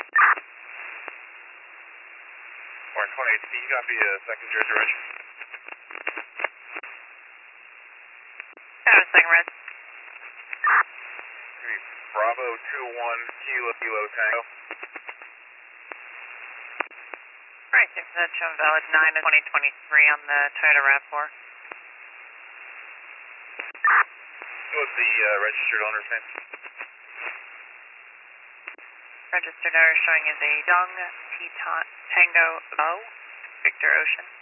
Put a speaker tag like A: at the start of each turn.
A: Orange 180, you copy second Jersey Ridge.
B: Got a second red.
A: Bravo 21 Kilo Tango.
B: Alright, thanks for that. Showing valid 9 of 2023 on the Toyota RAV4.
A: What's the registered owner's name?
B: Registered owner showing is a Young Tango O, Victor Ocean.